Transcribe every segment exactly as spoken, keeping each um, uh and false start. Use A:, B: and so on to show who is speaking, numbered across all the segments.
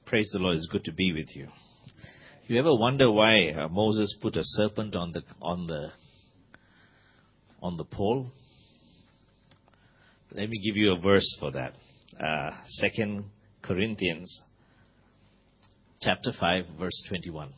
A: Praise the Lord. It's good to be with you. You ever wonder why uh, Moses put a serpent on the on the on the pole? Let me give you a verse for that. Uh, Second Corinthians chapter five, verse twenty-one.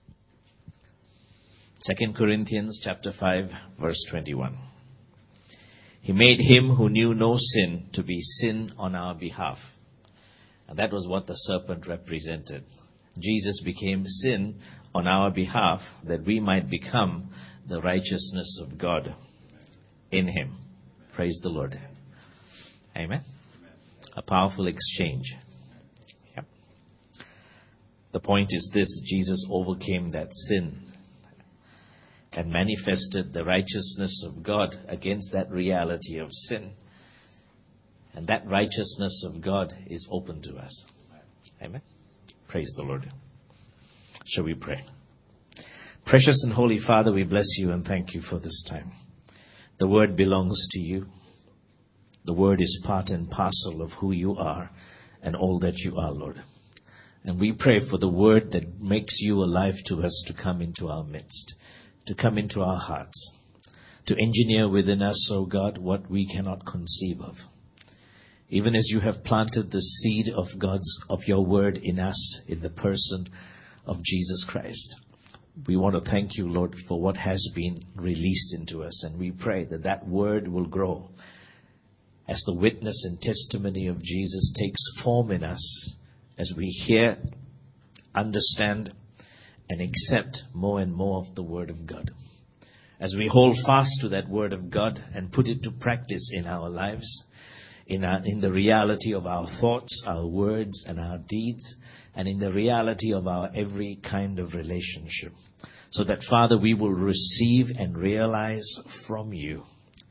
A: Second Corinthians chapter five, verse twenty-one. He made him who knew no sin to be sin on our behalf. And that was what the serpent represented. Jesus became sin on our behalf that we might become the righteousness of God in him. Praise the Lord. Amen. A powerful exchange. Yep. The point is this: Jesus overcame that sin and manifested the righteousness of God against that reality of sin. And that righteousness of God is open to us. Amen. Praise the Lord. Shall we pray? Precious and holy Father, we bless you and thank you for this time. The word belongs to you. The word is part and parcel of who you are and all that you are, Lord. And we pray for the word that makes you alive to us to come into our midst, to come into our hearts, to engineer within us, O God, what we cannot conceive of. Even as you have planted the seed of God's, of your word in us, in the person of Jesus Christ. We want to thank you, Lord, for what has been released into us. And we pray that that word will grow as the witness and testimony of Jesus takes form in us, as we hear, understand, and accept more and more of the word of God. As we hold fast to that word of God and put it to practice in our lives, In, our, in the reality of our thoughts, our words, and our deeds, and in the reality of our every kind of relationship. So that, Father, we will receive and realize from you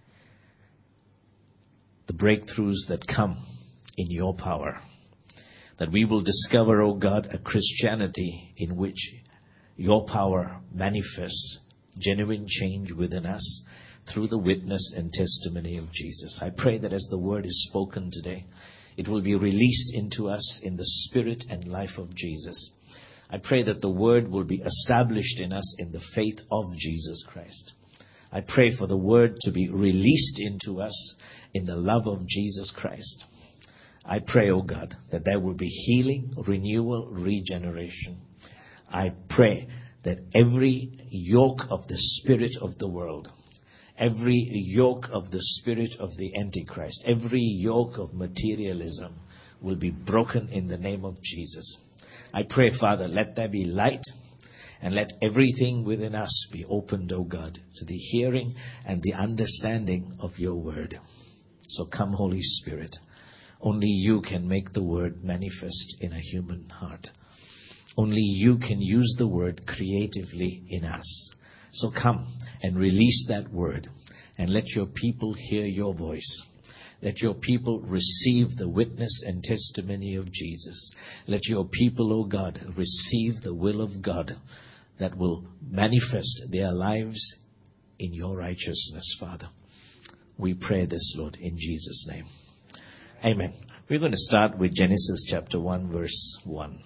A: the breakthroughs that come in your power. That we will discover, O God, a Christianity in which your power manifests genuine change within us, through the witness and testimony of Jesus. I pray that as the word is spoken today, it will be released into us in the spirit and life of Jesus. I pray that the word will be established in us in the faith of Jesus Christ. I pray for the word to be released into us in the love of Jesus Christ. I pray, O God, that there will be healing, renewal, regeneration. I pray that every yoke of the spirit of the world, every yoke of the spirit of the Antichrist, every yoke of materialism will be broken in the name of Jesus. I pray, Father, let there be light and let everything within us be opened, O God, to the hearing and the understanding of your word. So come, Holy Spirit. Only you can make the word manifest in a human heart. Only you can use the word creatively in us. So come and release that word and let your people hear your voice. Let your people receive the witness and testimony of Jesus. Let your people, O God, receive the will of God that will manifest their lives in your righteousness, Father. We pray this, Lord, in Jesus' name. Amen. We're going to start with Genesis chapter one, verse one.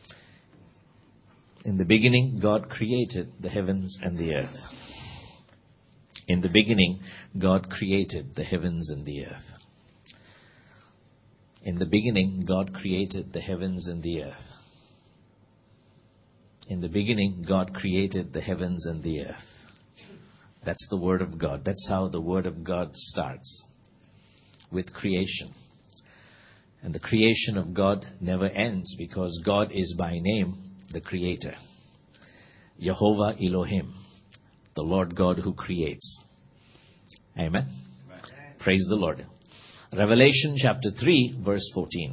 A: In the beginning, God created the heavens and the earth. In the beginning, God created the heavens and the earth. In the beginning, God created the heavens and the earth. In the beginning, God created the heavens and the earth. That's the word of God. That's how the word of God starts, with creation. And the creation of God never ends because God is by name the Creator. Jehovah Elohim, the Lord God who creates. Amen. Amen. Praise the Lord. Revelation chapter three, verse fourteen.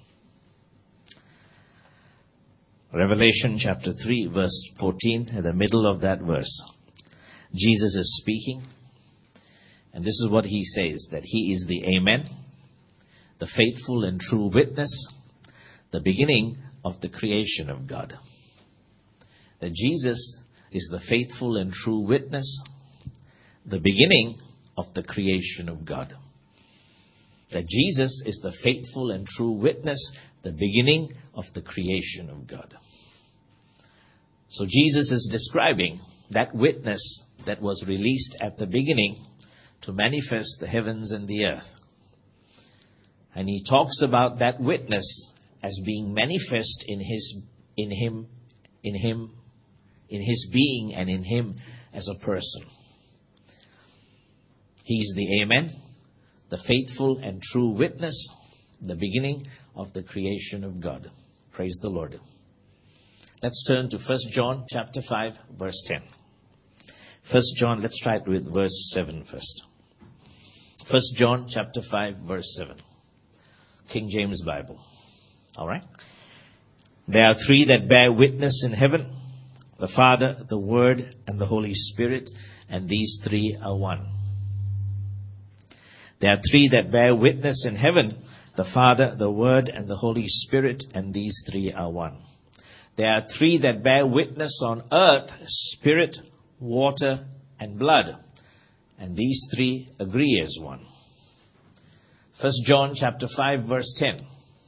A: Revelation chapter three, verse fourteen, in the middle of that verse, Jesus is speaking. And this is what he says, that he is the Amen, the faithful and true witness, the beginning of the creation of God. That Jesus is the faithful and true witness, the beginning of the creation of God. That Jesus is the faithful and true witness, the beginning of the creation of God. So Jesus is describing that witness that was released at the beginning to manifest the heavens and the earth. And he talks about that witness as being manifest in his, in him, in him, in his being and in him as a person. He is the Amen, the faithful and true witness, the beginning of the creation of God. Praise the Lord. Let's turn to First John chapter five, verse ten. First John, let's try it with verse seven first. First John chapter five, verse seven. King James Bible. All right. There are three that bear witness in heaven: the Father, the Word, and the Holy Spirit, and these three are one. There are three that bear witness in heaven: the Father, the Word, and the Holy Spirit, and these three are one. There are three that bear witness on earth: spirit, water, and blood. And these three agree as one. First John chapter five, verse ten.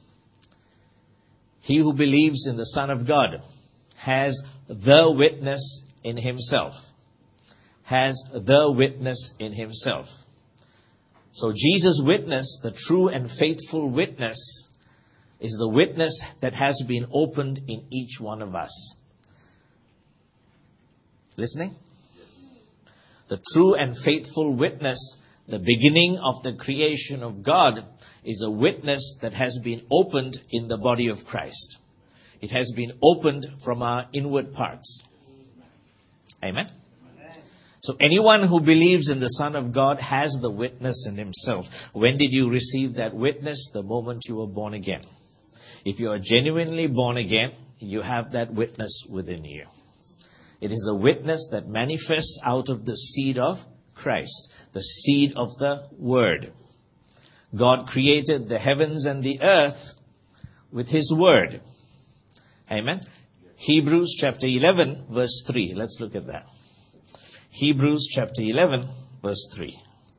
A: He who believes in the Son of God has the witness in himself. Has the witness in himself. So Jesus' witness, the true and faithful witness, is the witness that has been opened in each one of us. Listening? The true and faithful witness, the beginning of the creation of God, is a witness that has been opened in the body of Christ. It has been opened from our inward parts. Amen? So anyone who believes in the Son of God has the witness in himself. When did you receive that witness? The moment you were born again. If you are genuinely born again, you have that witness within you. It is a witness that manifests out of the seed of Christ, the seed of the Word. God created the heavens and the earth with His Word. Amen. Hebrews chapter eleven, verse three. Let's look at that. Hebrews chapter eleven, verse three.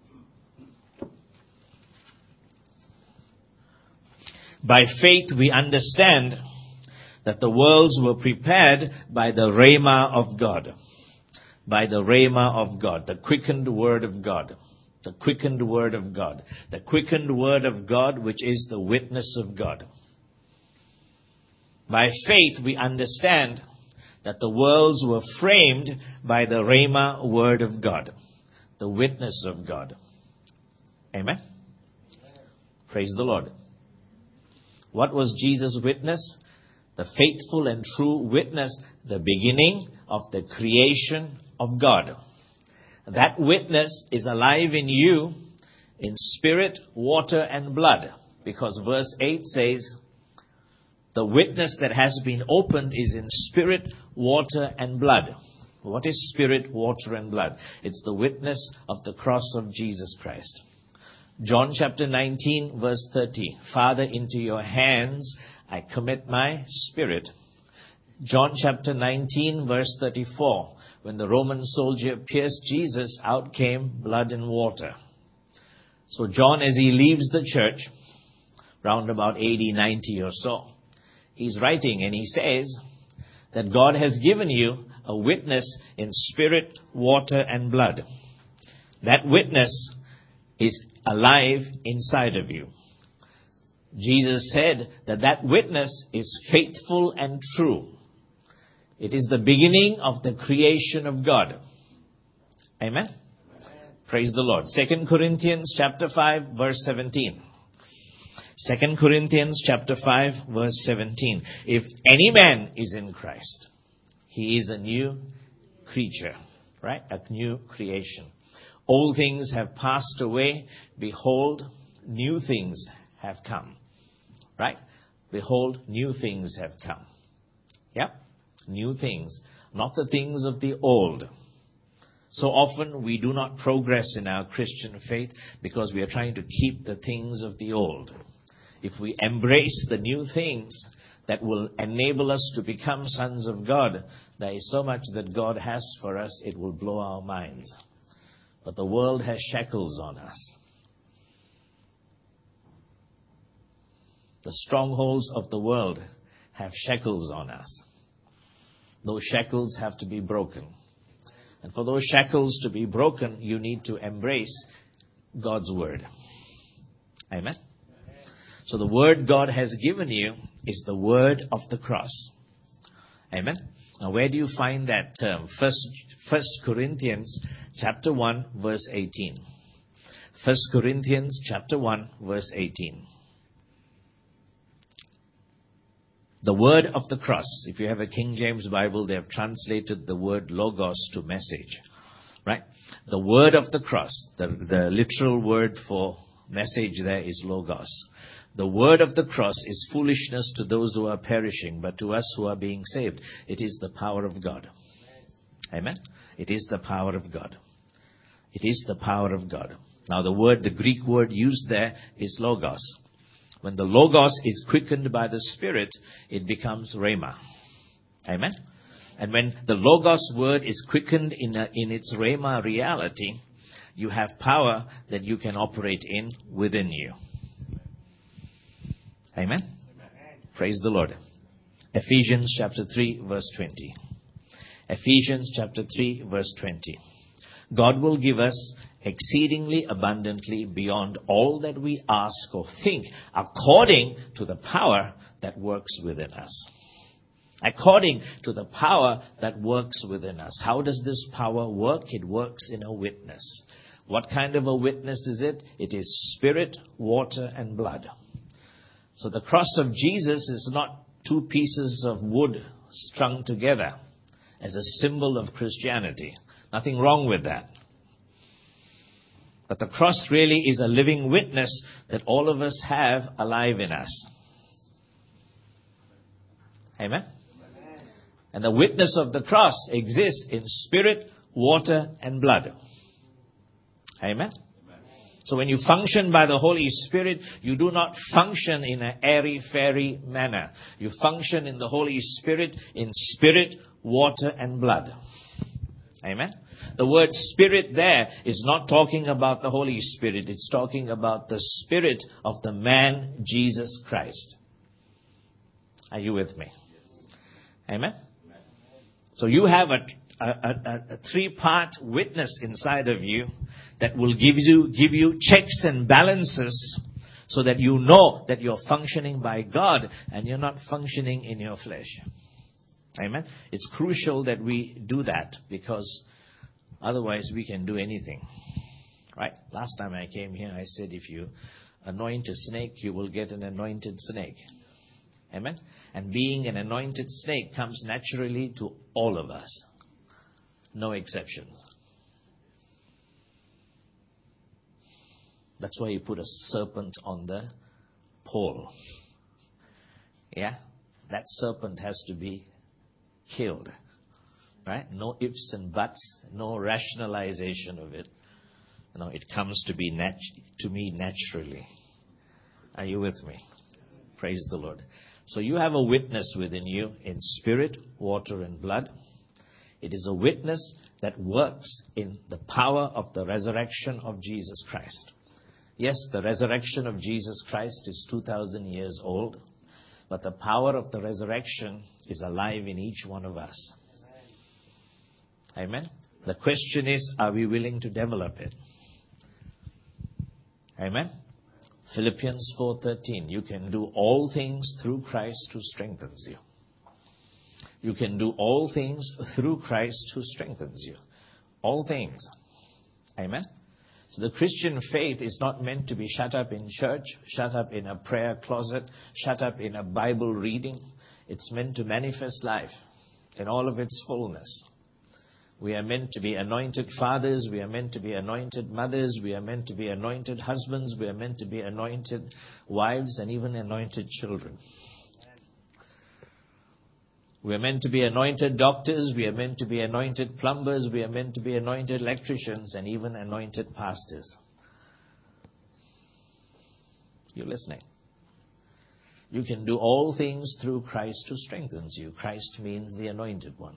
A: By faith we understand that the worlds were prepared by the Rhema of God. By the Rhema of God, the quickened word of God. The quickened word of God. The quickened word of God, which is the witness of God. By faith we understand that the worlds were framed by the Rhema word of God. The witness of God. Amen? Praise the Lord. What was Jesus' witness? The faithful and true witness, the beginning of the creation of God. That witness is alive in you in spirit, water, and blood. Because verse eight says, the witness that has been opened is in spirit, water, and blood. What is spirit, water, and blood? It's the witness of the cross of Jesus Christ. John chapter nineteen, verse thirty. Father, into your hands I commit my spirit. John chapter nineteen, verse thirty-four. When the Roman soldier pierced Jesus, out came blood and water. So John, as he leaves the church, round about A D ninety or so, he's writing and he says that God has given you a witness in spirit, water, and blood. That witness is alive inside of you. Jesus said that that witness is faithful and true. It is the beginning of the creation of God. Amen? Amen. Praise the Lord. Second Corinthians chapter five, verse seventeen. Second Corinthians chapter five, verse seventeen. If any man is in Christ, he is a new creature. Right? A new creation. Old things have passed away. Behold, new things have come. Right? Behold, new things have come. Yep. New things. Not the things of the old. So often we do not progress in our Christian faith because we are trying to keep the things of the old. If we embrace the new things that will enable us to become sons of God, there is so much that God has for us, it will blow our minds. But the world has shackles on us. The strongholds of the world have shackles on us. Those shackles have to be broken. And for those shackles to be broken, you need to embrace God's word. Amen? So the word God has given you is the word of the cross. Amen? Now where do you find that term? First, First Corinthians chapter one, verse eighteen. First Corinthians chapter one, verse eighteen. The word of the cross. If you have a King James Bible, they have translated the word logos to message. Right? The word of the cross. The, the literal word for message there is logos. The word of the cross is foolishness to those who are perishing, but to us who are being saved, it is the power of God. Amen? It is the power of God. It is the power of God. Now the word, the Greek word used there is logos. When the logos is quickened by the Spirit, it becomes rhema. Amen? And when the logos word is quickened in a, in its rhema reality, you have power that you can operate in within you. Amen? Amen. Praise the Lord. Ephesians chapter three, verse twenty. Ephesians chapter three, verse twenty. God will give us exceedingly abundantly beyond all that we ask or think, according to the power that works within us. According to the power that works within us. How does this power work? It works in a witness. What kind of a witness is it? It is spirit, water, and blood. So the cross of Jesus is not two pieces of wood strung together as a symbol of Christianity. Nothing wrong with that. But the cross really is a living witness that all of us have alive in us. Amen? And the witness of the cross exists in spirit, water, and blood. Amen? So when you function by the Holy Spirit, you do not function in an airy-fairy manner. You function in the Holy Spirit in spirit, water, and blood. Amen? The word spirit there is not talking about the Holy Spirit. It's talking about the spirit of the man, Jesus Christ. Are you with me? Amen? So you have a, a, a, a three-part witness inside of you that will give you, give you checks and balances so that you know that you're functioning by God and you're not functioning in your flesh. Amen? It's crucial that we do that because otherwise we can do anything. Right? Last time I came here, I said if you anoint a snake, you will get an anointed snake. Amen? And being an anointed snake comes naturally to all of us. No exceptions. That's why you put a serpent on the pole. Yeah? That serpent has to be killed. Right? No ifs and buts, no rationalization of it. No, it comes to be nat- to me naturally. Are you with me? Praise the Lord. So you have a witness within you in spirit, water, and blood. It is a witness that works in the power of the resurrection of Jesus Christ. Yes, the resurrection of Jesus Christ is two thousand years old, but the power of the resurrection is alive in each one of us. Amen? The question is, are we willing to develop it? Amen? Philippians four thirteen, you can do all things through Christ who strengthens you. You can do all things through Christ who strengthens you. All things. Amen? So the Christian faith is not meant to be shut up in church, shut up in a prayer closet, shut up in a Bible reading. It's meant to manifest life in all of its fullness. We are meant to be anointed fathers. We are meant to be anointed mothers. We are meant to be anointed husbands. We are meant to be anointed wives and even anointed children. We are meant to be anointed doctors. We are meant to be anointed plumbers. We are meant to be anointed electricians and even anointed pastors. You listening? You can do all things through Christ who strengthens you. Christ means the anointed one.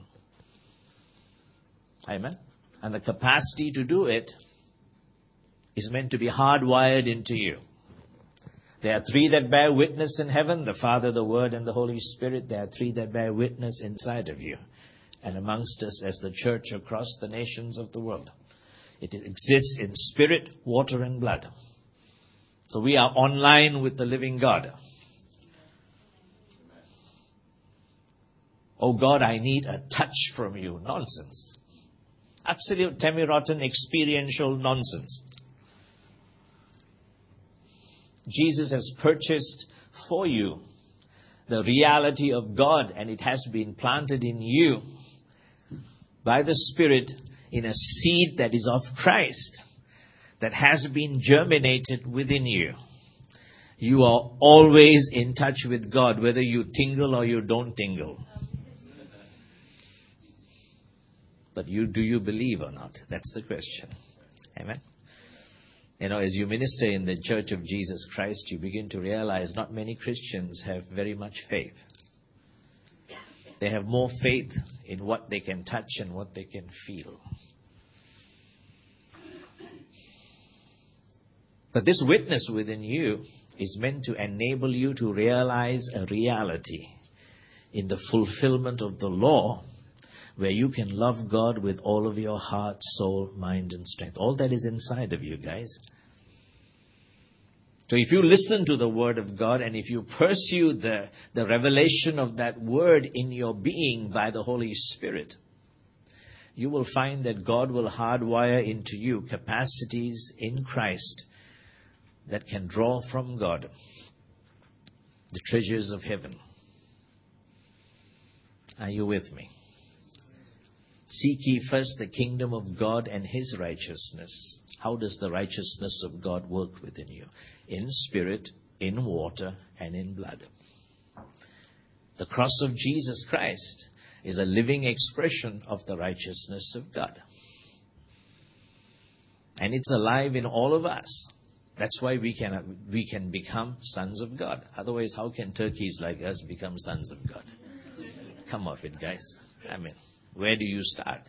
A: Amen? And the capacity to do it is meant to be hardwired into you. There are three that bear witness in heaven, the Father, the Word, and the Holy Spirit. There are three that bear witness inside of you and amongst us as the church across the nations of the world. It exists in spirit, water, and blood. So we are online with the living God. Oh God, I need a touch from you. Nonsense. Absolute Temirotten experiential nonsense. Jesus has purchased for you the reality of God, and it has been planted in you by the Spirit in a seed that is of Christ, that has been germinated within you. You are always in touch with God, whether you tingle or you don't tingle. But you, do you believe or not? That's the question. Amen. You know, as you minister in the Church of Jesus Christ, you begin to realize not many Christians have very much faith. They have more faith in what they can touch and what they can feel. But this witness within you is meant to enable you to realize a reality in the fulfillment of the law, where you can love God with all of your heart, soul, mind, and strength. All that is inside of you, guys. So if you listen to the Word of God, and if you pursue the, the revelation of that Word in your being by the Holy Spirit, you will find that God will hardwire into you capacities in Christ that can draw from God the treasures of heaven. Are you with me? Seek ye first the kingdom of God and His righteousness. How does the righteousness of God work within you? In spirit, in water, and in blood. The cross of Jesus Christ is a living expression of the righteousness of God. And it's alive in all of us. That's why we can, we can become sons of God. Otherwise, how can turkeys like us become sons of God? Come off it, guys. I mean... Where do you start?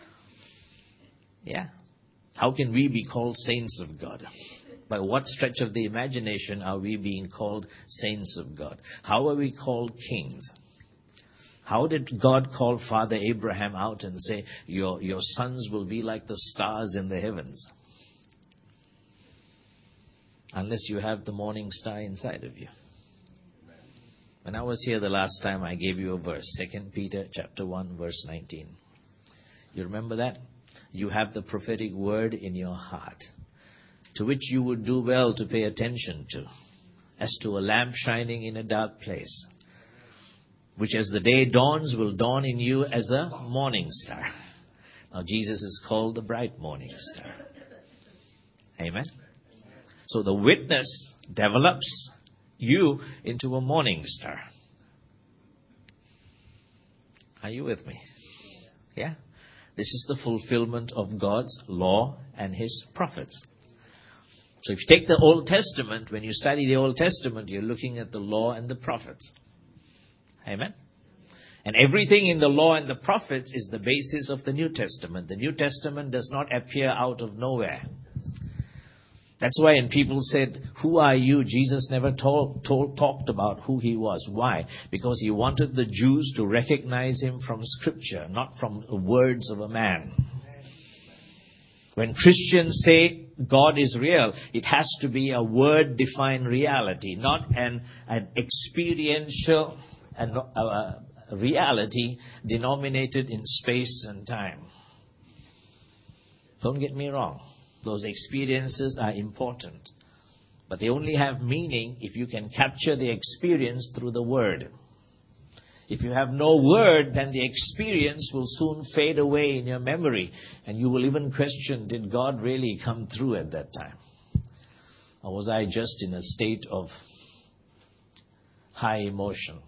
A: Yeah. How can we be called saints of God? By what stretch of the imagination are we being called saints of God? How are we called kings? How did God call Father Abraham out and say, your, your sons will be like the stars in the heavens? Unless you have the morning star inside of you. When I was here the last time, I gave you a verse, Second Peter chapter one, verse nineteen. You remember that? You have the prophetic word in your heart, to which you would do well to pay attention to, as to a lamp shining in a dark place, which as the day dawns will dawn in you as a morning star. Now Jesus is called the bright morning star. Amen? So the witness develops you into a morning star. Are you with me? Yeah? This is the fulfillment of God's law and His prophets. So if you take the Old Testament, when you study the Old Testament, you're looking at the law and the prophets. Amen? And everything in the law and the prophets is the basis of the New Testament. The New Testament does not appear out of nowhere. That's why when people said, who are you? Jesus never told, told, talked about who He was. Why? Because He wanted the Jews to recognize Him from Scripture, not from the words of a man. When Christians say God is real, it has to be a word-defined reality, not an, an experiential an, uh, reality denominated in space and time. Don't get me wrong. Those experiences are important. But they only have meaning if you can capture the experience through the Word. If you have no Word, then the experience will soon fade away in your memory. And you will even question, did God really come through at that time? Or was I just in a state of high emotion?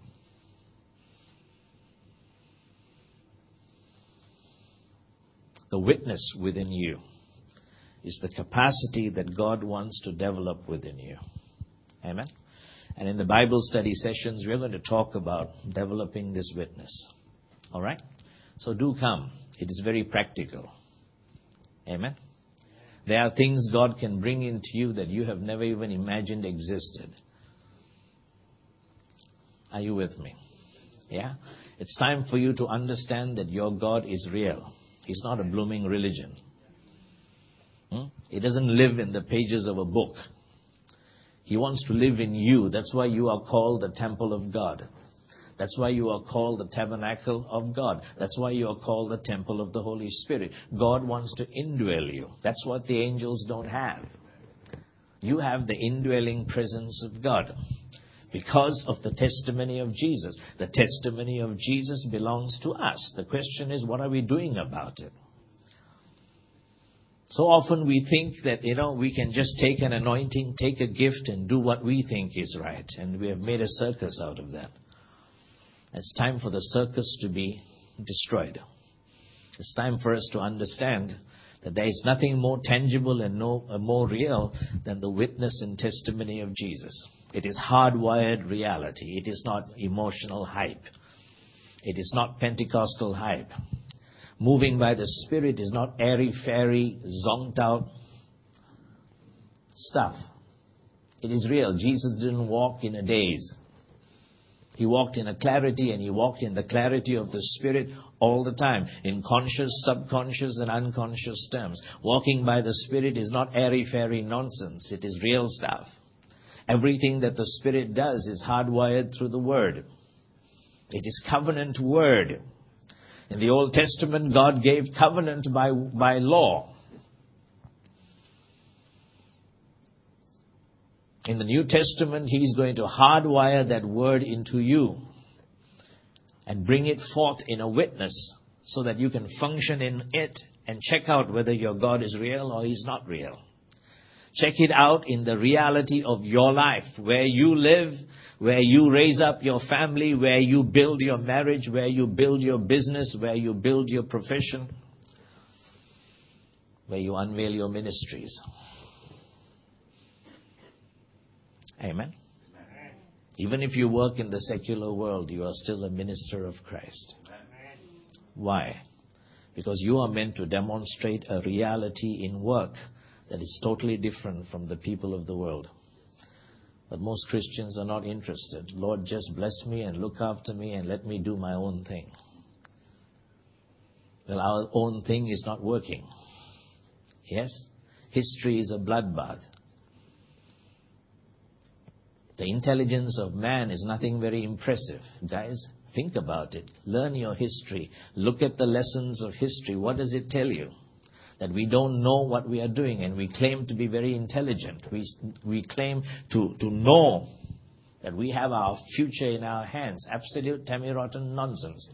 A: The witness within you is the capacity that God wants to develop within you. Amen? And in the Bible study sessions, we're going to talk about developing this witness. All right? So do come. It is very practical. Amen? There are things God can bring into you that you have never even imagined existed. Are you with me? Yeah? It's time for you to understand that your God is real. He's not a blooming religion. Hmm? He doesn't live in the pages of a book. He wants to live in you. That's why you are called the temple of God. That's why you are called the tabernacle of God. That's why you are called the temple of the Holy Spirit. God wants to indwell you. That's what the angels don't have. You have the indwelling presence of God because of the testimony of Jesus. The testimony of Jesus belongs to us. The question is, what are we doing about it? So often we think that, you know, we can just take an anointing, take a gift and do what we think is right. And we have made a circus out of that. It's time for the circus to be destroyed. It's time for us to understand that there is nothing more tangible and no, uh, more real than the witness and testimony of Jesus. It is hardwired reality. It is not emotional hype. It is not Pentecostal hype. Moving by the Spirit is not airy-fairy, zonked out stuff. It is real. Jesus didn't walk in a daze. He walked in a clarity, and he walked in the clarity of the Spirit all the time, in conscious, subconscious, and unconscious terms. Walking by the Spirit is not airy-fairy nonsense. It is real stuff. Everything that the Spirit does is hardwired through the Word. It is covenant Word. In the Old Testament, God gave covenant by, by law. In the New Testament, He's going to hardwire that word into you and bring it forth in a witness so that you can function in it and check out whether your God is real or He's not real. Check it out in the reality of your life, where you live, where you raise up your family, where you build your marriage, where you build your business, where you build your profession, where you unveil your ministries. Amen. Amen. Even if you work in the secular world, you are still a minister of Christ. Amen. Why? Because you are meant to demonstrate a reality in work that is totally different from the people of the world. But most Christians are not interested. Lord, just bless me and look after me and let me do my own thing. Well, our own thing is not working. Yes? History is a bloodbath. The intelligence of man is nothing very impressive. Guys, think about it. Learn your history. Look at the lessons of history. What does it tell you? That we don't know what we are doing, and we claim to be very intelligent. We, we claim to, to know that we have our future in our hands. Absolute tammy-rotten nonsense.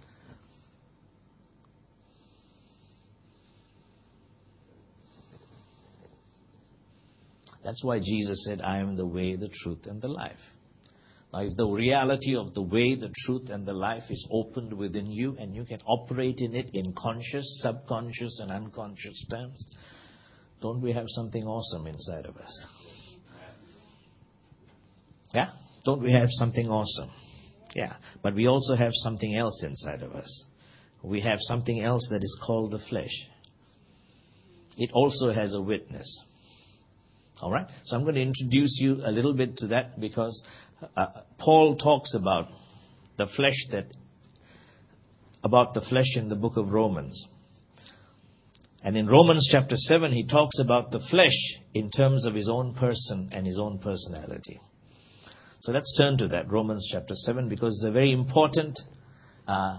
A: That's why Jesus said, I am the way, the truth, and the life. Now, if the reality of the way, the truth, and the life is opened within you, and you can operate in it in conscious, subconscious, and unconscious terms, don't we have something awesome inside of us? Yeah? Don't we have something awesome? Yeah. But we also have something else inside of us. We have something else that is called the flesh. It also has a witness. All right? So I'm going to introduce you a little bit to that, because uh, Paul talks about the flesh that, about the flesh in the book of Romans. And in Romans chapter seven, he talks about the flesh in terms of his own person and his own personality. So let's turn to that, Romans chapter seven, because it's a very important, uh,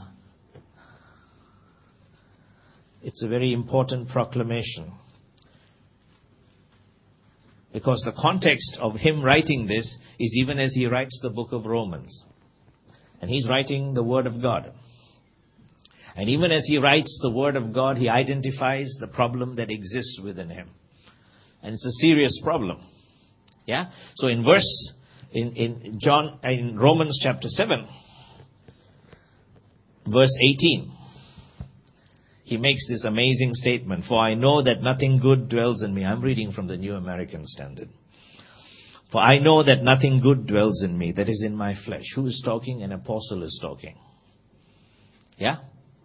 A: it's a very important proclamation. Because the context of him writing this is even as he writes the book of Romans. And he's writing the Word of God. And even as he writes the Word of God, he identifies the problem that exists within him. And it's a serious problem. Yeah? So in verse, in, in John, in Romans chapter seven, verse eighteen, he makes this amazing statement, for I know that nothing good dwells in me. I'm reading from the New American Standard. For I know that nothing good dwells in me, that is in my flesh. Who is talking? An apostle is talking. Yeah?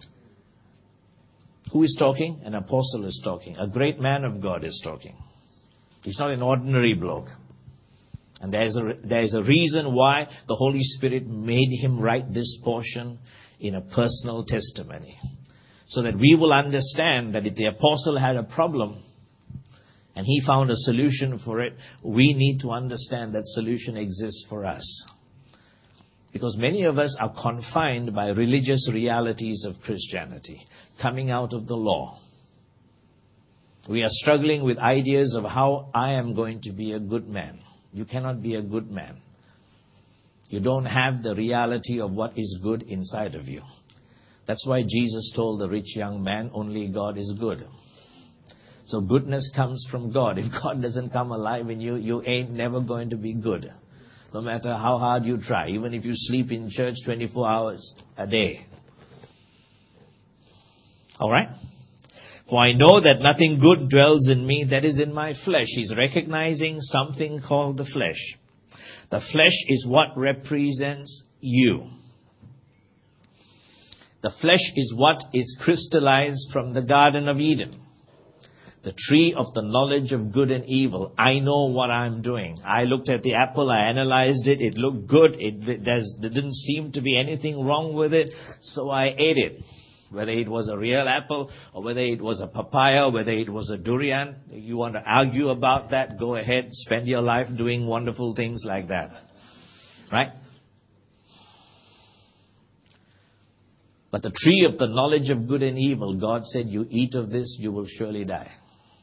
A: Who is talking? An apostle is talking. A great man of God is talking. He's not an ordinary bloke. And there is a, there is a reason why the Holy Spirit made him write this portion in a personal testimony. So that we will understand that if the apostle had a problem and he found a solution for it, we need to understand that solution exists for us. Because many of us are confined by religious realities of Christianity, coming out of the law. We are struggling with ideas of how I am going to be a good man. You cannot be a good man. You don't have the reality of what is good inside of you. That's why Jesus told the rich young man, only God is good. So goodness comes from God. If God doesn't come alive in you, you ain't never going to be good. No matter how hard you try, even if you sleep in church twenty-four hours a day. All right? For I know that nothing good dwells in me that is in my flesh. He's recognizing something called the flesh. The flesh is what represents you. The flesh is what is crystallized from the Garden of Eden. The tree of the knowledge of good and evil. I know what I'm doing. I looked at the apple, I analyzed it, it looked good, it, there didn't seem to be anything wrong with it, so I ate it. Whether it was a real apple, or whether it was a papaya, whether it was a durian, you want to argue about that, go ahead, spend your life doing wonderful things like that. Right? But the tree of the knowledge of good and evil, God said, you eat of this, you will surely die.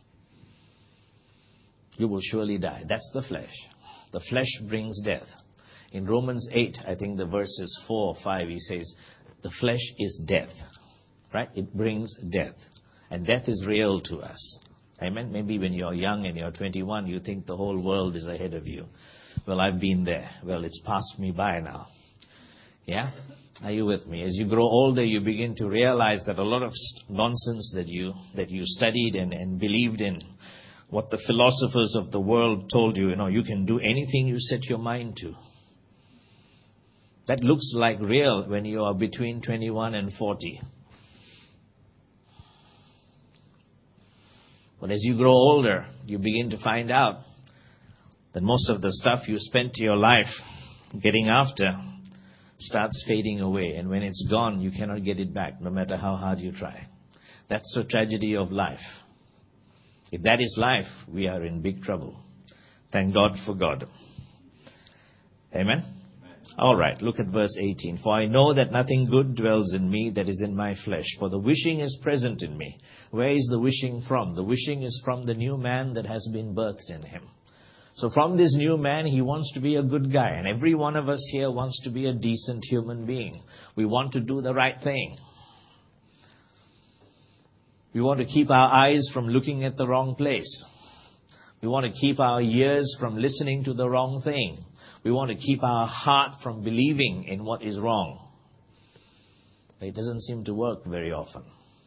A: You will surely die. That's the flesh. The flesh brings death. In Romans eight, I think the verses four or five, he says, the flesh is death. Right? It brings death. And death is real to us. Amen? Maybe when you're young and you're twenty-one, you think the whole world is ahead of you. Well, I've been there. Well, it's passed me by now. Yeah? Are you with me? As you grow older, you begin to realize that a lot of nonsense that you that you studied and, and believed in, what the philosophers of the world told you, you know, you can do anything you set your mind to. That looks like real when you are between twenty-one and forty. But as you grow older, you begin to find out that most of the stuff you spent your life getting after starts fading away. And when it's gone, you cannot get it back, no matter how hard you try. That's the tragedy of life. If that is life, we are in big trouble. Thank God for God. Amen? All right, look at verse eighteen. For I know that nothing good dwells in me that is in my flesh. For the wishing is present in me. Where is the wishing from? The wishing is from the new man that has been birthed in him. So from this new man, he wants to be a good guy. And every one of us here wants to be a decent human being. We want to do the right thing. We want to keep our eyes from looking at the wrong place. We want to keep our ears from listening to the wrong thing. We want to keep our heart from believing in what is wrong. But it doesn't seem to work very often.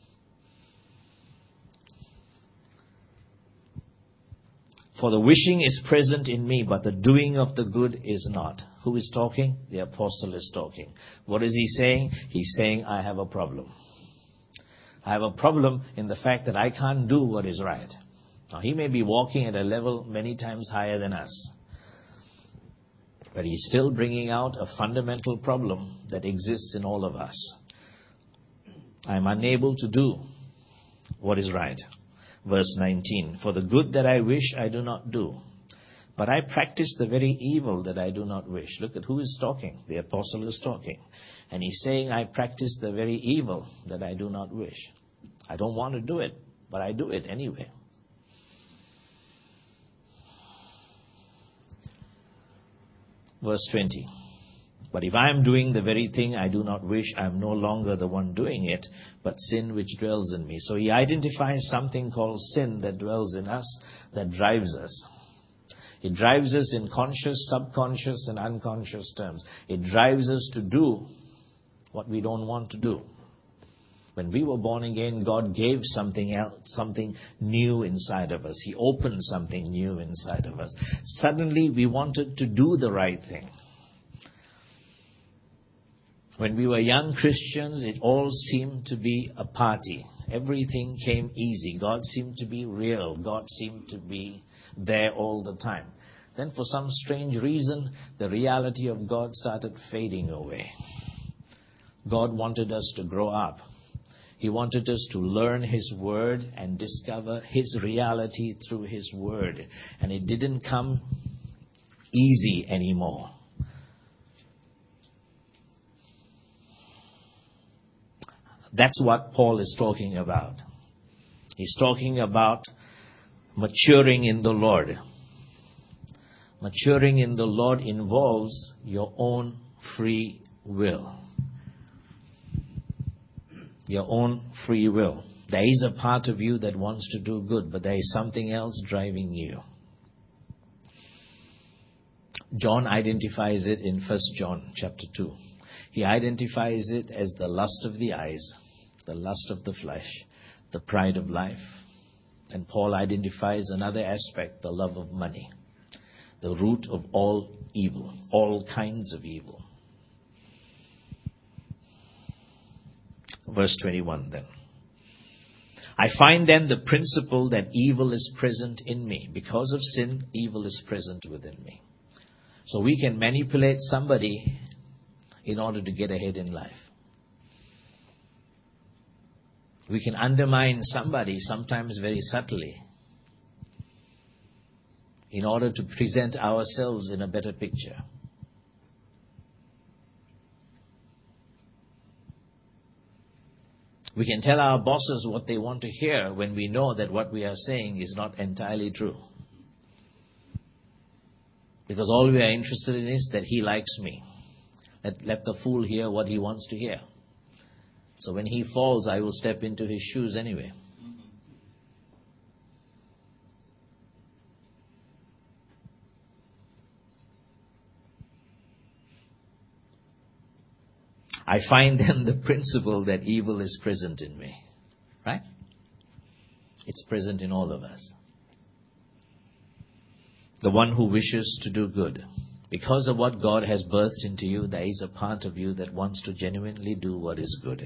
A: For the wishing is present in me, but the doing of the good is not. Who is talking? The apostle is talking. What is he saying? He's saying, I have a problem. I have a problem in the fact that I can't do what is right. Now, he may be walking at a level many times higher than us. But he's still bringing out a fundamental problem that exists in all of us. I'm unable to do what is right. Verse nineteen, for the good that I wish I do not do, but I practice the very evil that I do not wish. Look at who is talking. The apostle is talking. And he's saying, I practice the very evil that I do not wish. I don't want to do it, but I do it anyway. Verse twenty, but if I am doing the very thing I do not wish, I am no longer the one doing it, but sin which dwells in me. So he identifies something called sin that dwells in us, that drives us. It drives us in conscious, subconscious, and unconscious terms. It drives us to do what we don't want to do. When we were born again, God gave something else, something new inside of us. He opened something new inside of us. Suddenly, we wanted to do the right thing. When we were young Christians, it all seemed to be a party. Everything came easy. God seemed to be real. God seemed to be there all the time. Then for some strange reason, the reality of God started fading away. God wanted us to grow up. He wanted us to learn His Word and discover His reality through His Word. And it didn't come easy anymore. That's what Paul is talking about. He's talking about maturing in the Lord. Maturing in the Lord involves your own free will. Your own free will. There is a part of you that wants to do good, but there is something else driving you. John identifies it in First John chapter two. He identifies it as the lust of the eyes, the lust of the flesh, the pride of life. And Paul identifies another aspect, the love of money, the root of all evil, all kinds of evil. Verse twenty-one then. I find then the principle that evil is present in me. Because of sin, evil is present within me. So we can manipulate somebody in order to get ahead in life. We can undermine somebody, sometimes very subtly, in order to present ourselves in a better picture. We can tell our bosses what they want to hear when we know that what we are saying is not entirely true. Because all we are interested in is that he likes me. Let, let the fool hear what he wants to hear. So when he falls, I will step into his shoes anyway. I find then the principle that evil is present in me. Right? It's present in all of us. The one who wishes to do good. Because of what God has birthed into you, there is a part of you that wants to genuinely do what is good.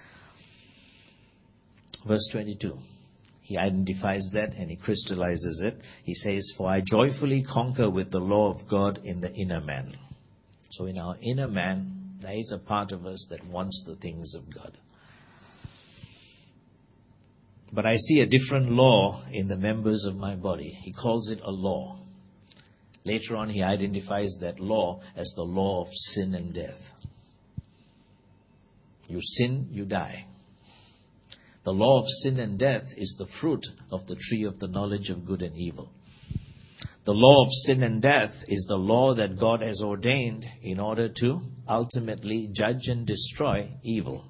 A: Verse twenty-two. He identifies that and he crystallizes it. He says, for I joyfully conquer with the law of God in the inner man. So in our inner man, there is a part of us that wants the things of God. But I see a different law in the members of my body. He calls it a law. Later on, he identifies that law as the law of sin and death. You sin, you die. The law of sin and death is the fruit of the tree of the knowledge of good and evil. The law of sin and death is the law that God has ordained in order to ultimately judge and destroy evil.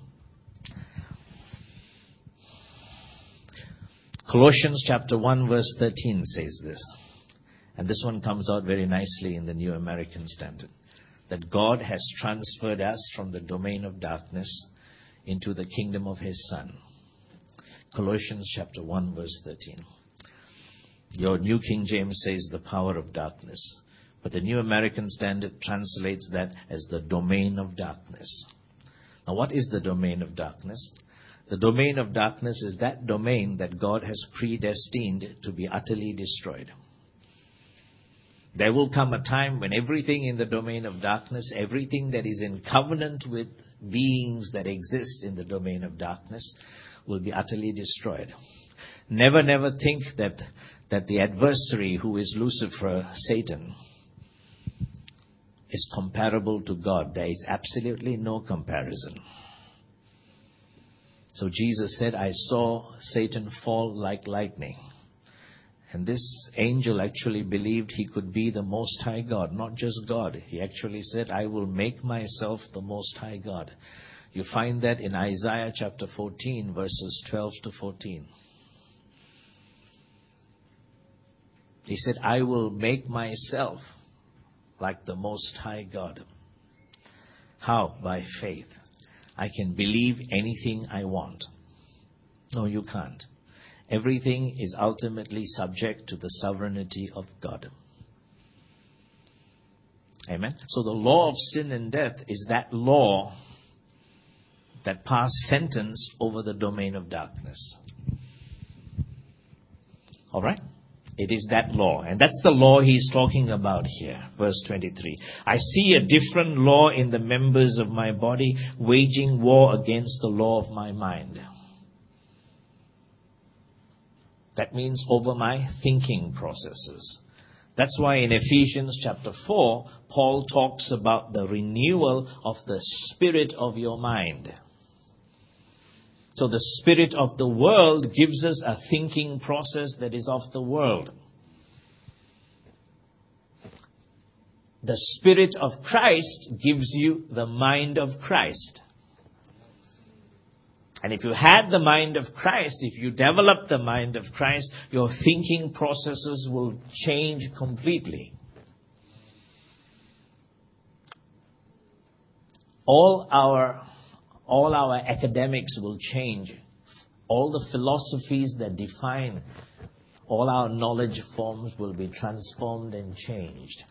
A: Colossians chapter one verse thirteen says this. And this one comes out very nicely in the New American Standard. That God has transferred us from the domain of darkness into the kingdom of His Son. Colossians chapter one verse thirteen. Your New King James says the power of darkness. But the New American Standard translates that as the domain of darkness. Now what is the domain of darkness? The domain of darkness is that domain that God has predestined to be utterly destroyed. There will come a time when everything in the domain of darkness, everything that is in covenant with beings that exist in the domain of darkness, will be utterly destroyed. Never, never think that, that the adversary who is Lucifer, Satan, is comparable to God. There is absolutely no comparison. So Jesus said, I saw Satan fall like lightning. And this angel actually believed he could be the Most High God, not just God. He actually said, I will make myself the Most High God. You find that in Isaiah chapter fourteen, verses twelve to fourteen. He said, I will make myself like the Most High God. How? By faith. I can believe anything I want. No, you can't. Everything is ultimately subject to the sovereignty of God. Amen. So the law of sin and death is that law that passed sentence over the domain of darkness. All right? It is that law. And that's the law he's talking about here. Verse twenty-three. I see a different law in the members of my body, waging war against the law of my mind. That means over my thinking processes. That's why in Ephesians chapter four, Paul talks about the renewal of the spirit of your mind. So the spirit of the world gives us a thinking process that is of the world. The Spirit of Christ gives you the mind of Christ. And if you had the mind of Christ, if you develop the mind of Christ, your thinking processes will change completely. All our All our academics will change. All the philosophies that define all our knowledge forms will be transformed and changed.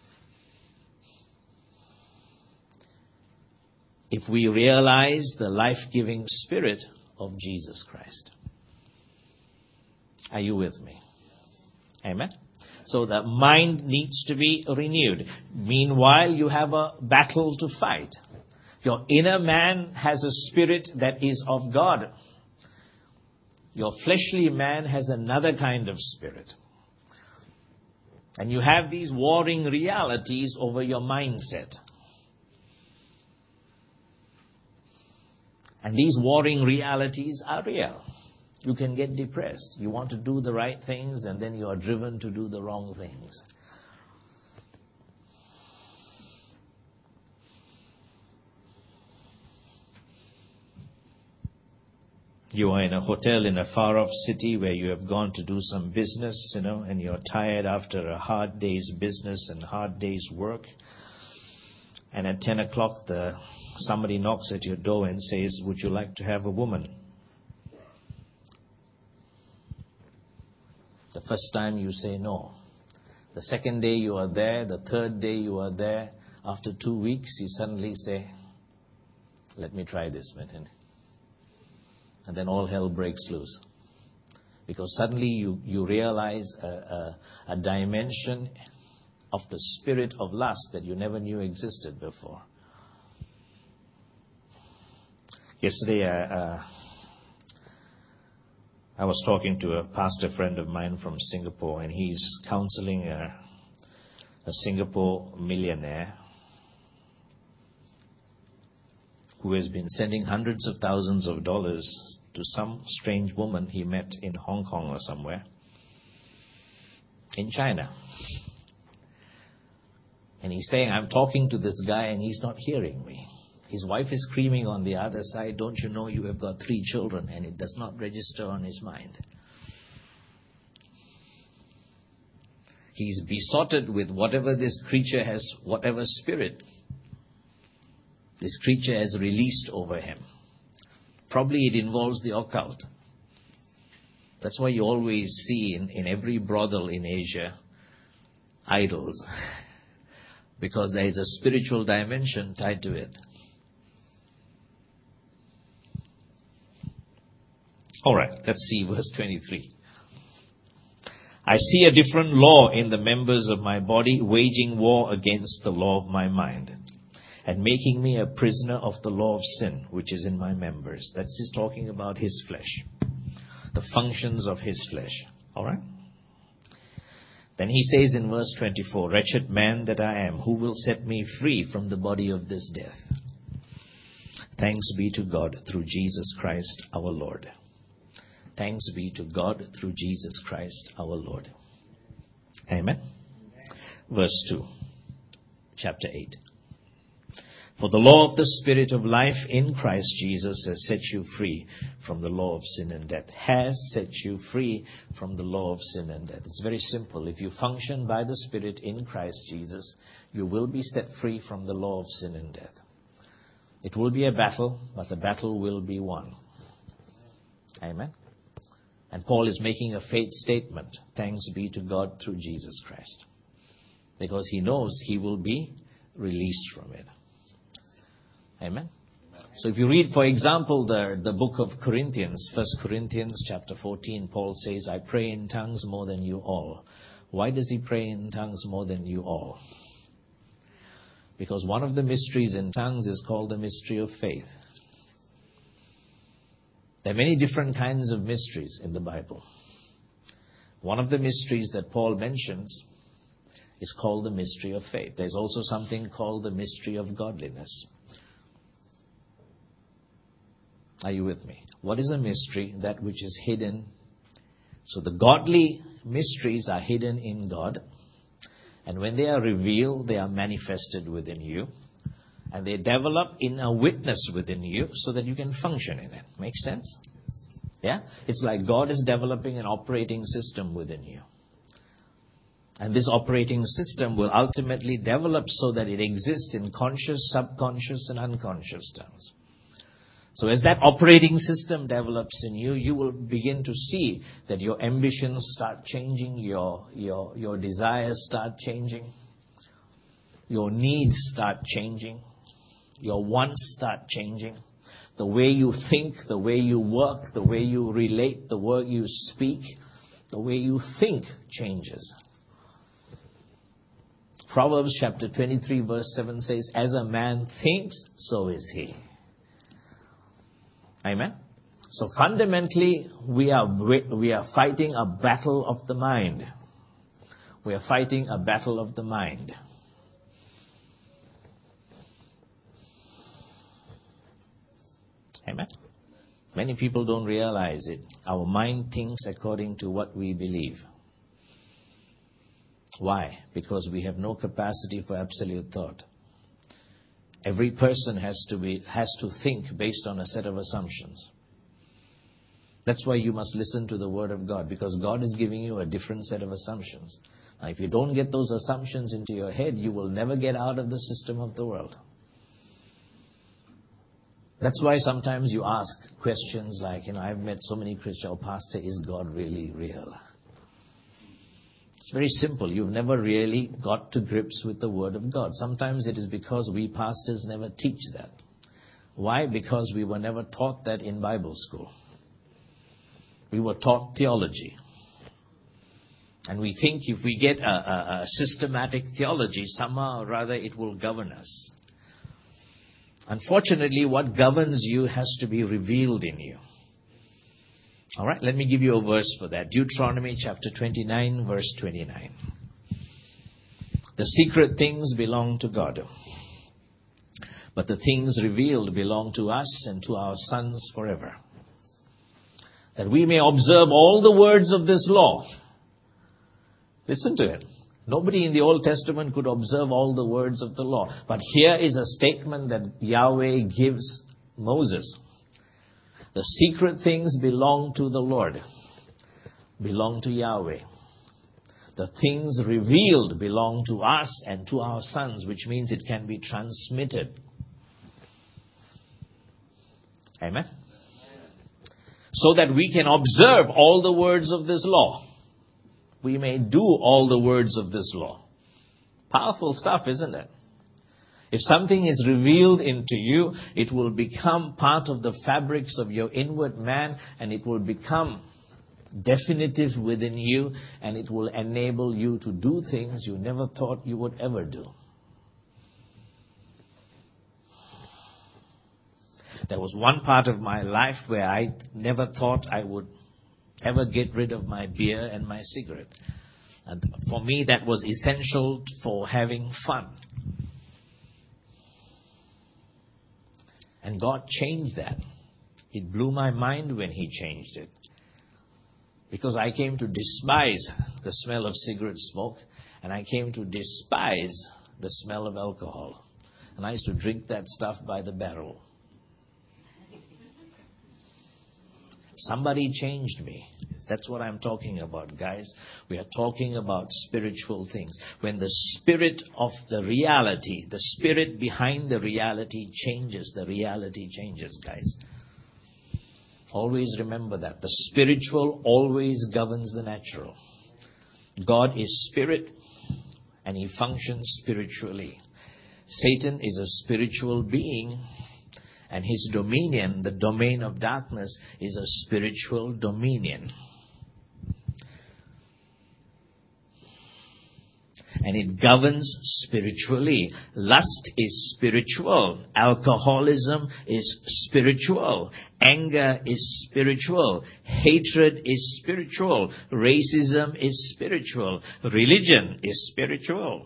A: If we realize the life-giving Spirit of Jesus Christ. Are you with me? Amen? So the mind needs to be renewed. Meanwhile, you have a battle to fight. Your inner man has a spirit that is of God. Your fleshly man has another kind of spirit. And you have these warring realities over your mindset. And these warring realities are real. You can get depressed. You want to do the right things and then you are driven to do the wrong things. You are in a hotel in a far-off city where you have gone to do some business, you know, and you're tired after a hard day's business and hard day's work. And at ten o'clock, the somebody knocks at your door and says, would you like to have a woman? The first time you say no. The second day you are there. The third day you are there. After two weeks, you suddenly say, let me try this, man. And then all hell breaks loose. Because suddenly you, you realize a, a, a dimension of the spirit of lust that you never knew existed before. Yesterday, uh, uh, I was talking to a pastor friend of mine from Singapore, and he's counseling a, a Singapore millionaire who has been sending hundreds of thousands of dollars to some strange woman he met in Hong Kong or somewhere, in China. And he's saying, I'm talking to this guy and he's not hearing me. His wife is screaming on the other side, don't you know you have got three children? And it does not register on his mind. He's besotted with whatever this creature has, whatever spirit this creature has released over him. Probably it involves the occult. That's why you always see in, in every brothel in Asia, idols. Because there is a spiritual dimension tied to it. All right, let's see verse twenty-three. I see a different law in the members of my body, waging war against the law of my mind, and making me a prisoner of the law of sin, which is in my members. That's his talking about his flesh, the functions of his flesh. All right? Then he says in verse twenty-four, wretched man that I am, who will set me free from the body of this death? Thanks be to God through Jesus Christ our Lord. Thanks be to God through Jesus Christ our Lord. Amen. Verse two, chapter eight. For the law of the Spirit of life in Christ Jesus has set you free from the law of sin and death. Has set you free from the law of sin and death. It's very simple. If you function by the Spirit in Christ Jesus, you will be set free from the law of sin and death. It will be a battle, but the battle will be won. Amen. And Paul is making a faith statement. Thanks be to God through Jesus Christ. Because he knows he will be released from it. Amen. So if you read, for example, the, the book of Corinthians, First Corinthians chapter fourteen, Paul says, I pray in tongues more than you all. Why does he pray in tongues more than you all? Because one of the mysteries in tongues is called the mystery of faith. There are many different kinds of mysteries in the Bible. One of the mysteries that Paul mentions is called the mystery of faith. There's also something called the mystery of godliness. Are you with me? What is a mystery? That which is hidden. So the godly mysteries are hidden in God. And when they are revealed, they are manifested within you. And they develop in a witness within you so that you can function in it. Make sense? Yeah? It's like God is developing an operating system within you. And this operating system will ultimately develop so that it exists in conscious, subconscious, and unconscious terms. So as that operating system develops in you, you will begin to see that your ambitions start changing, your, your, your desires start changing, your needs start changing, your wants start changing. The way you think, the way you work, the way you relate, the way you speak, the way you think changes. Proverbs chapter twenty-three verse seven says, as a man thinks, so is he. Amen? So fundamentally, we are, we are fighting a battle of the mind. We are fighting a battle of the mind. Amen? Many people don't realize it. Our mind thinks according to what we believe. Why? Because we have no capacity for absolute thought. Every person has to be, has to think based on a set of assumptions. That's why you must listen to the Word of God, because God is giving you a different set of assumptions. Now, if you don't get those assumptions into your head, you will never get out of the system of the world. That's why sometimes you ask questions like, you know, I've met so many Christians, oh, Pastor, is God really real? It's very simple. You've never really got to grips with the Word of God. Sometimes it is because we pastors never teach that. Why? Because we were never taught that in Bible school. We were taught theology. And we think if we get a, a, a systematic theology, somehow or rather it will govern us. Unfortunately, what governs you has to be revealed in you. All right, let me give you a verse for that. Deuteronomy chapter twenty-nine, verse twenty-nine. The secret things belong to God, but the things revealed belong to us and to our sons forever, that we may observe all the words of this law. Listen to it. Nobody in the Old Testament could observe all the words of the law. But here is a statement that Yahweh gives Moses. The secret things belong to the Lord, belong to Yahweh. The things revealed belong to us and to our sons, which means it can be transmitted. Amen? So that we can observe all the words of this law. We may do all the words of this law. Powerful stuff, isn't it? If something is revealed into you, it will become part of the fabrics of your inward man, and it will become definitive within you, and it will enable you to do things you never thought you would ever do. There was one part of my life where I never thought I would ever get rid of my beer and my cigarette. And for me, that was essential for having fun. And God changed that. It blew my mind when He changed it. Because I came to despise the smell of cigarette smoke, and I came to despise the smell of alcohol. And I used to drink that stuff by the barrel. Somebody changed me. That's what I'm talking about, guys. We are talking about spiritual things. When the spirit of the reality, the spirit behind the reality changes, the reality changes, guys. Always remember that. The spiritual always governs the natural. God is spirit, and He functions spiritually. Satan is a spiritual being, And his dominion, the domain of darkness, is a spiritual dominion. And it governs spiritually. Lust is spiritual. Alcoholism is spiritual. Anger is spiritual. Hatred is spiritual. Racism is spiritual. Religion is spiritual.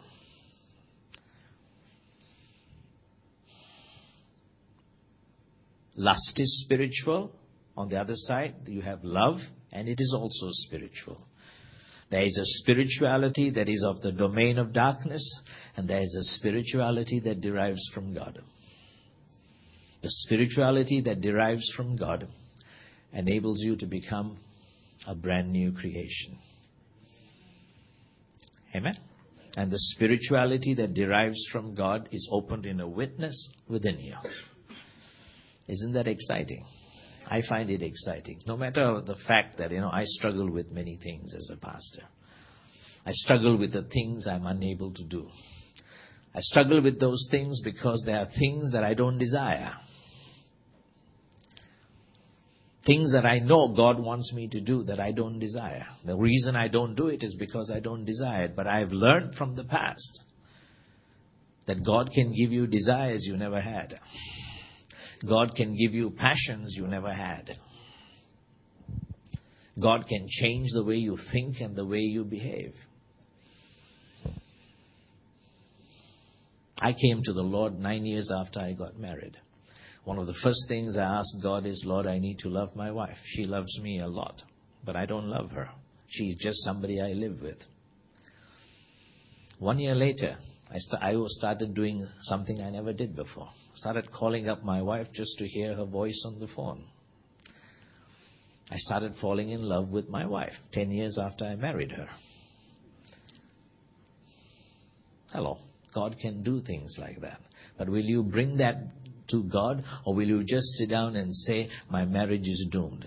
A: Lust is spiritual. On the other side, you have love, and it is also spiritual. There is a spirituality that is of the domain of darkness, and there is a spirituality that derives from God. The spirituality that derives from God enables you to become a brand new creation. Amen? And the spirituality that derives from God is opened in a witness within you. Isn't that exciting? I find it exciting. No matter the fact that, you know, I struggle with many things as a pastor. I struggle with the things I'm unable to do. I struggle with those things because there are things that I don't desire. Things that I know God wants me to do that I don't desire. The reason I don't do it is because I don't desire it. But I've learned from the past that God can give you desires you never had. God can give you passions you never had. God can change the way you think and the way you behave. I came to the Lord nine years after I got married. One of the first things I asked God is, Lord, I need to love my wife. She loves me a lot, but I don't love her. She's just somebody I live with. One year later, I, st- I started doing something I never did before. Started calling up my wife just to hear her voice on the phone. I started falling in love with my wife ten years after I married her. Hello. God can do things like that. But will you bring that to God, or will you just sit down and say, my marriage is doomed?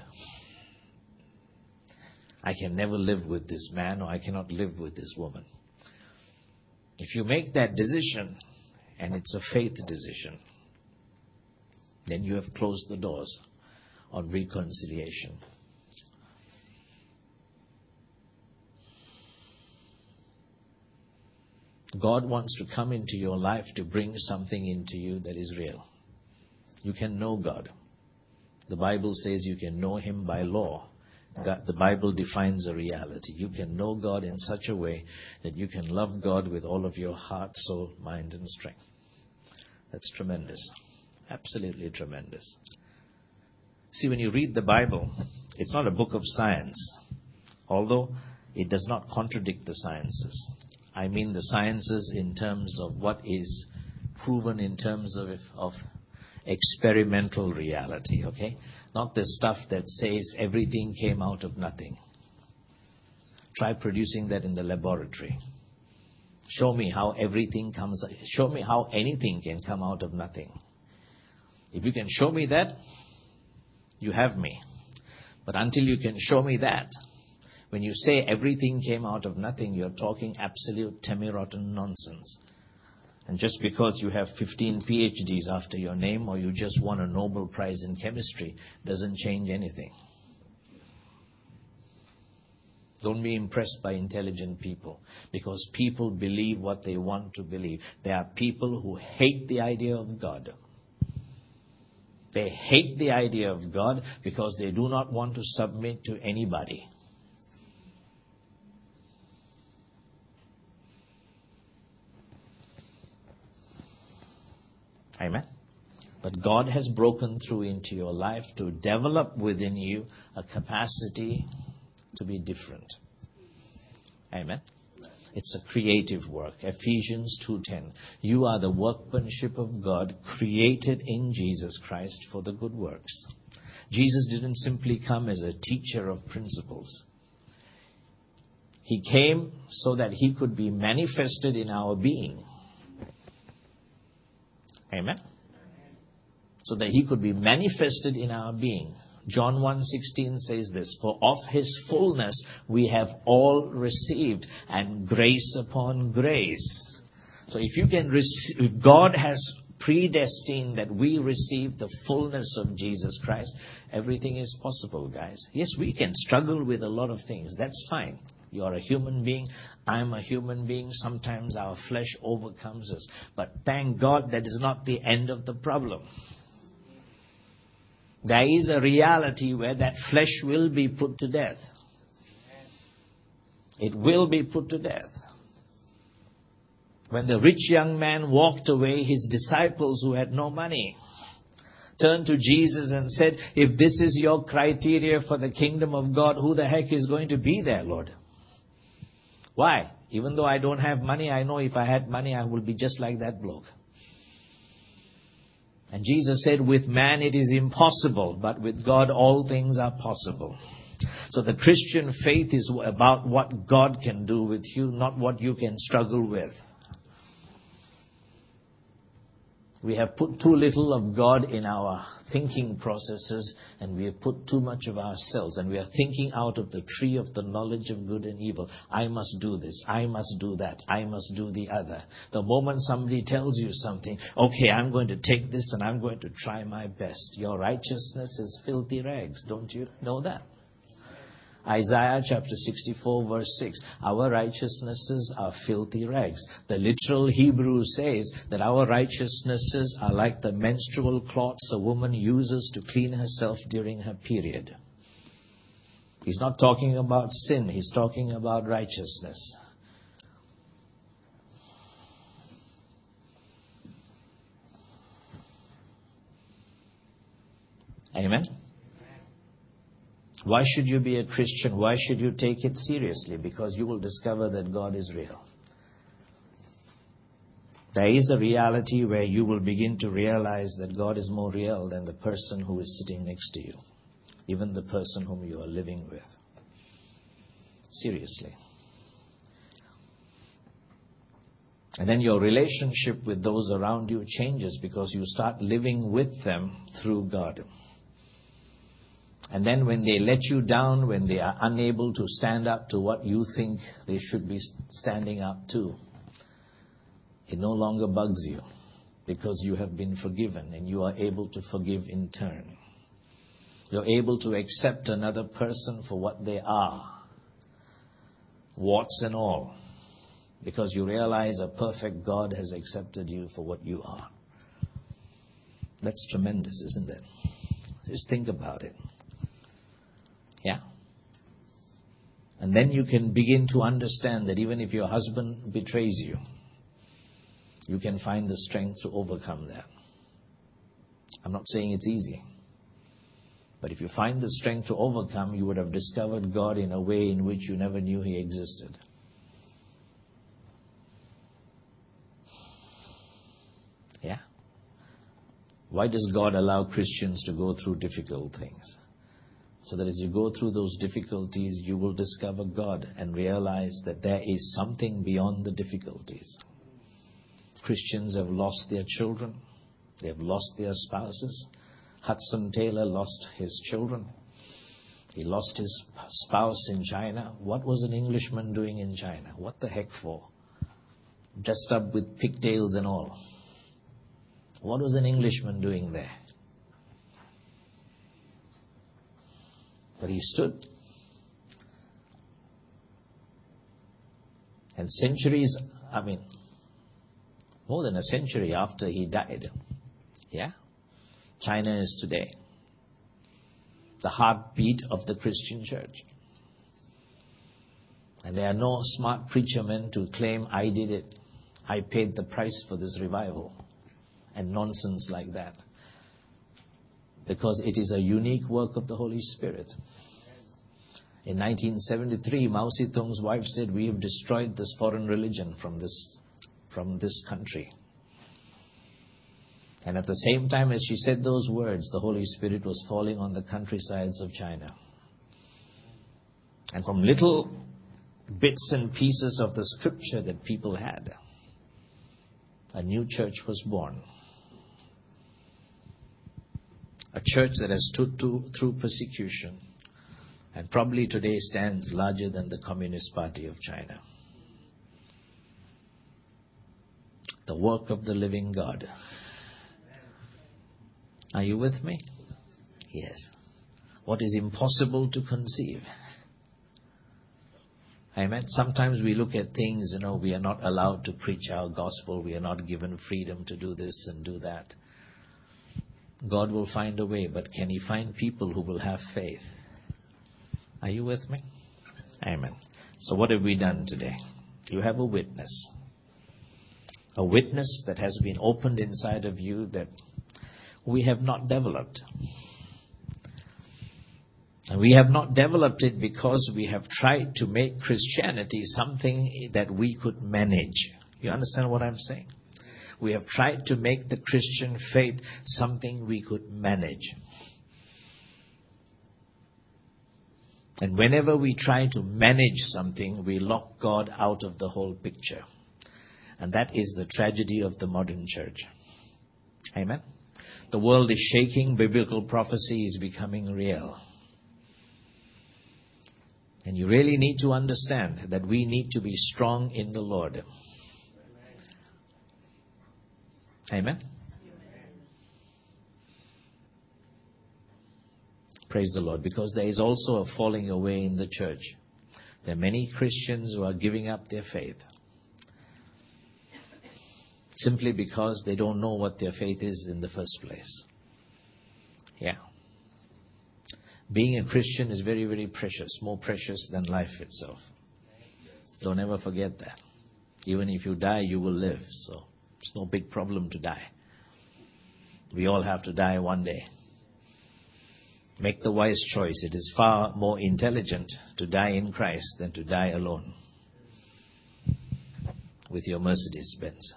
A: I can never live with this man, or I cannot live with this woman. If you make that decision, and it's a faith decision, then you have closed the doors on reconciliation. God wants to come into your life to bring something into you that is real. You can know God. The Bible says you can know Him by law. God, the Bible defines a reality. You can know God in such a way that you can love God with all of your heart, soul, mind, and strength. That's tremendous. Absolutely tremendous. See, when you read the Bible, it's not a book of science, although it does not contradict the sciences. I mean the sciences in terms of what is proven in terms of, of experimental reality, okay? Not the stuff that says everything came out of nothing. Try producing that in the laboratory. Show me how everything comes, show me how anything can come out of nothing. If you can show me that, you have me. But until you can show me that, when you say everything came out of nothing, you're talking absolute temi-rotten nonsense. And just because you have fifteen P H Ds after your name, or you just won a Nobel Prize in chemistry, doesn't change anything. Don't be impressed by intelligent people, because people believe what they want to believe. There are people who hate the idea of God. They hate the idea of God because they do not want to submit to anybody. Amen. But God has broken through into your life to develop within you a capacity to be different. Amen. It's a creative work. Ephesians two ten. You are the workmanship of God, created in Jesus Christ for the good works. Jesus didn't simply come as a teacher of principles. He came so that He could be manifested in our being. Amen. So that He could be manifested in our being. John one sixteen says this, for of His fullness we have all received, and grace upon grace. So if you can receive, if God has predestined that we receive the fullness of Jesus Christ, everything is possible, guys. Yes, we can struggle with a lot of things. That's fine. You're a human being. I'm a human being. Sometimes our flesh overcomes us. But thank God that is not the end of the problem. There is a reality where that flesh will be put to death. It will be put to death. When the rich young man walked away, his disciples who had no money turned to Jesus and said, if this is your criteria for the kingdom of God, who the heck is going to be there, Lord? Why? Even though I don't have money, I know if I had money, I will be just like that bloke. And Jesus said, with man it is impossible, but with God all things are possible. So the Christian faith is about what God can do with you, not what you can struggle with. We have put too little of God in our thinking processes, and we have put too much of ourselves, and we are thinking out of the tree of the knowledge of good and evil. I must do this, I must do that, I must do the other. The moment somebody tells you something, okay, I'm going to take this and I'm going to try my best. Your righteousness is filthy rags. Don't you know that? Isaiah chapter sixty-four verse six. Our righteousnesses are filthy rags. The literal Hebrew says that our righteousnesses are like the menstrual cloths a woman uses to clean herself during her period. He's not talking about sin. He's talking about righteousness. Amen? Why should you be a Christian? Why should you take it seriously? Because you will discover that God is real. There is a reality where you will begin to realize that God is more real than the person who is sitting next to you, even the person whom you are living with. Seriously. And then your relationship with those around you changes because you start living with them through God. And then when they let you down, when they are unable to stand up to what you think they should be standing up to, it no longer bugs you because you have been forgiven and you are able to forgive in turn. You're able to accept another person for what they are, warts and all, because you realize a perfect God has accepted you for what you are. That's tremendous, isn't it? Just think about it. Yeah. And then you can begin to understand that even if your husband betrays you, you can find the strength to overcome that. I'm not saying it's easy. But if you find the strength to overcome, you would have discovered God in a way in which you never knew He existed. Yeah. Why does God allow Christians to go through difficult things? So that as you go through those difficulties, you will discover God and realize that there is something beyond the difficulties. Christians have lost their children. They have lost their spouses. Hudson Taylor lost his children. He lost his spouse in China. What was an Englishman doing in China? What the heck for? Dressed up with pigtails and all. What was an Englishman doing there? But he stood. And centuries, I mean, more than a century after he died, yeah, China is today the heartbeat of the Christian church. And there are no smart preacher men to claim, I did it, I paid the price for this revival, and nonsense like that. Because it is a unique work of the Holy Spirit. In nineteen seventy-three, Mao Zedong's wife said, we have destroyed this foreign religion from this, from this country. And at the same time as she said those words, the Holy Spirit was falling on the countrysides of China. And from little bits and pieces of the scripture that people had, a new church was born. A church that has stood to, through persecution and probably today stands larger than the Communist Party of China. The work of the living God. Are you with me? Yes. What is impossible to conceive? Amen. Sometimes we look at things, you know, we are not allowed to preach our gospel. We are not given freedom to do this and do that. God will find a way, but can He find people who will have faith? Are you with me? Amen. So what have we done today? You have a witness. A witness that has been opened inside of you that we have not developed. And we have not developed it because we have tried to make Christianity something that we could manage. You understand what I'm saying? We have tried to make the Christian faith something we could manage. And whenever we try to manage something, we lock God out of the whole picture. And that is the tragedy of the modern church. Amen? The world is shaking. Biblical prophecy is becoming real. And you really need to understand that we need to be strong in the Lord. Amen? Praise the Lord. Because there is also a falling away in the church. There are many Christians who are giving up their faith. Simply because they don't know what their faith is in the first place. Yeah. Being a Christian is very, very precious. More precious than life itself. Don't ever forget that. Even if you die, you will live. So it's no big problem to die. We all have to die one day. Make the wise choice. It is far more intelligent to die in Christ than to die alone with your Mercedes Benz.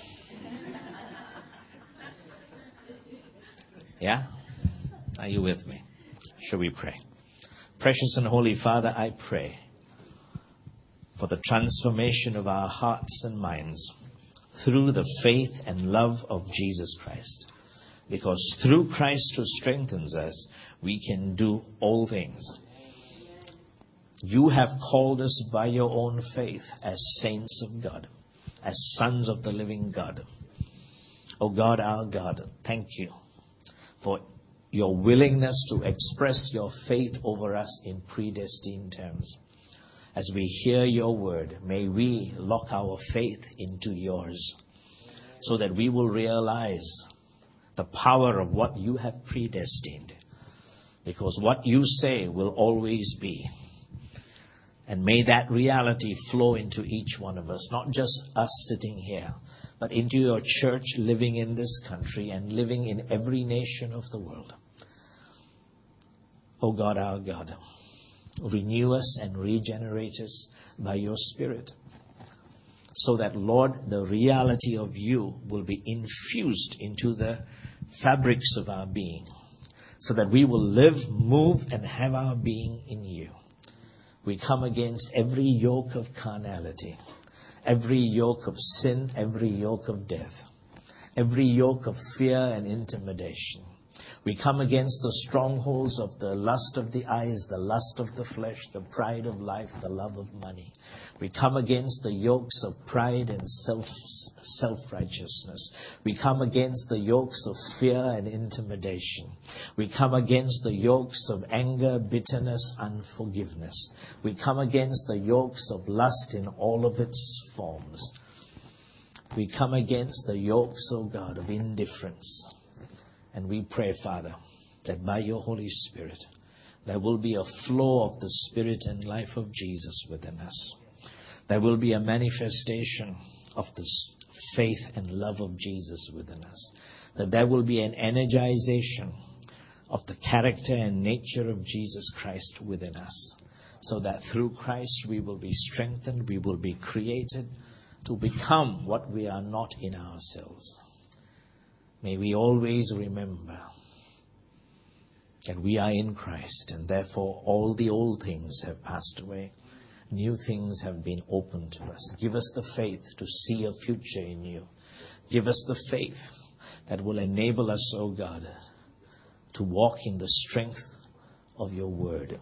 A: Yeah? Are you with me? Shall we pray? Precious and Holy Father, I pray for the transformation of our hearts and minds through the faith and love of Jesus Christ. Because through Christ who strengthens us, we can do all things. You have called us by your own faith as saints of God, as sons of the living God. O God, our God, thank you for your willingness to express your faith over us in predestined terms. As we hear your word, may we lock our faith into yours so that we will realize the power of what you have predestined. Because what you say will always be. And may that reality flow into each one of us, not just us sitting here, but into your church living in this country and living in every nation of the world. O God, our God, renew us and regenerate us by your Spirit, so that, Lord, the reality of you will be infused into the fabrics of our being, so that we will live, move, and have our being in you. We come against every yoke of carnality, every yoke of sin, every yoke of death, every yoke of fear and intimidation. We come against the strongholds of the lust of the eyes, the lust of the flesh, the pride of life, the love of money. We come against the yokes of pride and self, self-righteousness. We come against the yokes of fear and intimidation. We come against the yokes of anger, bitterness, unforgiveness. We come against the yokes of lust in all of its forms. We come against the yokes, O God, of indifference. And we pray, Father, that by your Holy Spirit, there will be a flow of the Spirit and life of Jesus within us. There will be a manifestation of the faith and love of Jesus within us. That there will be an energization of the character and nature of Jesus Christ within us. So that through Christ we will be strengthened, we will be created to become what we are not in ourselves. May we always remember that we are in Christ, and therefore all the old things have passed away. New things have been opened to us. Give us the faith to see a future in you. Give us the faith that will enable us, O God, to walk in the strength of your word.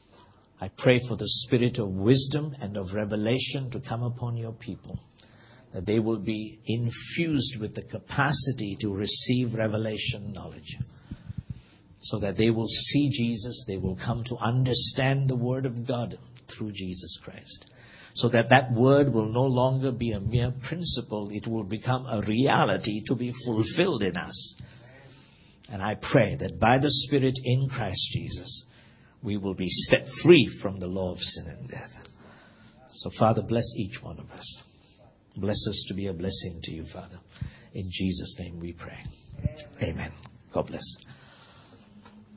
A: I pray for the spirit of wisdom and of revelation to come upon your people, that they will be infused with the capacity to receive revelation knowledge, so that they will see Jesus, they will come to understand the Word of God through Jesus Christ, so that that Word will no longer be a mere principle, it will become a reality to be fulfilled in us. And I pray that by the Spirit in Christ Jesus, we will be set free from the law of sin and death. So Father, bless each one of us. Bless us to be a blessing to you, Father. In Jesus' name we pray. Amen. God bless.